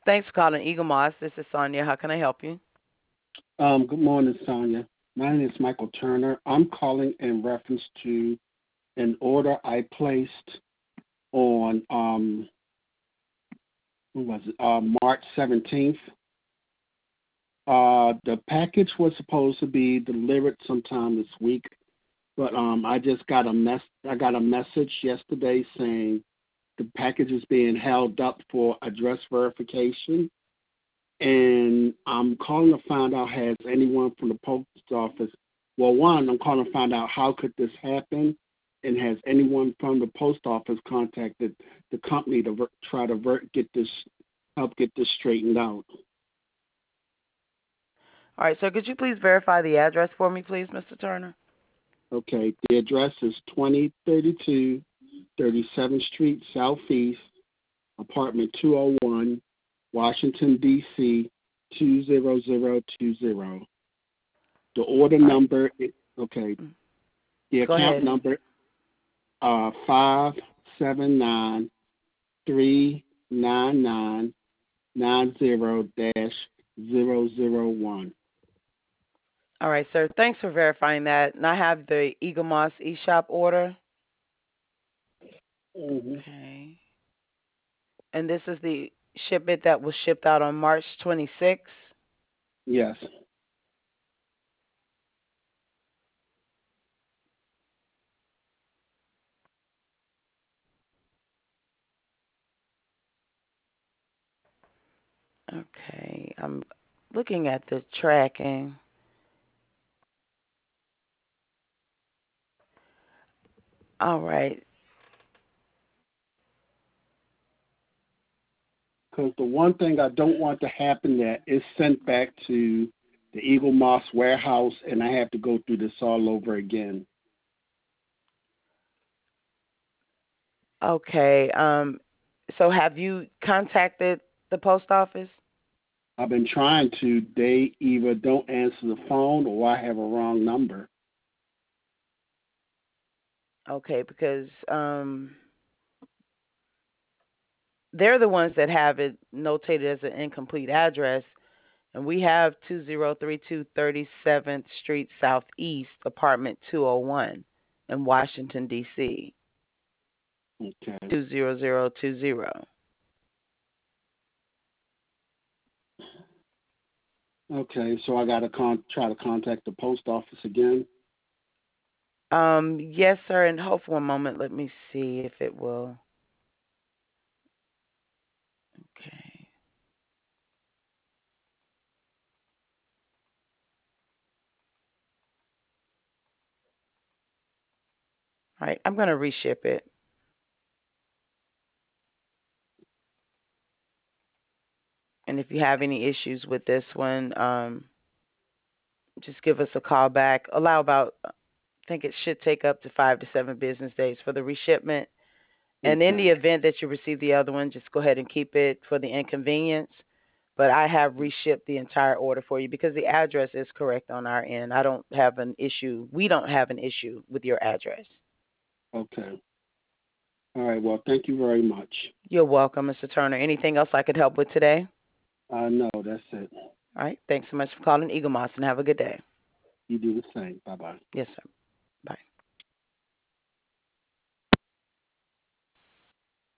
Thanks for calling Eagle Moss. This is Sonia. How can I help you? Good morning, Sonia. My name is Michael Turner. I'm calling in reference to an order I placed on when was it? March 17th. The package was supposed to be delivered sometime this week, but I just got a I got a message yesterday saying the package is being held up for address verification, and I'm calling to find out has anyone from the post office. Well, one, I'm calling to find out how could this happen, and has anyone from the post office contacted the company to try to help get this straightened out. All right, sir, could you please verify the address for me, please, Mr. Turner? Okay, the address is 2032 37th Street Southeast, apartment 201, Washington, D.C. 20020. The order All right. number, okay, the Go account ahead. number 579-399-90-001. All right, sir. Thanks for verifying that. And I have the Eagle Moss eShop order. Mm-hmm. Okay. And this is the shipment that was shipped out on March 26th. Yes. Okay. I'm looking at the tracking. All right. Because the one thing I don't want to happen that is sent back to the Eagle Moss warehouse, and I have to go through this all over again. Okay. So have you contacted the post office? I've been trying to. They either don't answer the phone or I have a wrong number. Okay, because they're the ones that have it notated as an incomplete address, and we have 2032 37th Street Southeast, apartment 201 in Washington, D.C. Okay. 20020. Okay, so I got to try to contact the post office again. Yes, sir, and hold for a moment. Let me see if it will. Okay. All right, I'm going to reship it. And if you have any issues with this one, just give us a call back. Allow about, I think it should take up to 5 to 7 business days for the reshipment. And in Okay. the event that you receive the other one, just go ahead and keep it for the inconvenience. But I have reshipped the entire order for you because the address is correct on our end. I don't have an issue. We don't have an issue with your address. Okay. All right. Well, thank you very much. You're welcome, Mr. Turner. Anything else I could help with today? No, that's it. All right. Thanks so much for calling Eagle Moss and have a good day. You do the same. Bye bye. Yes, sir.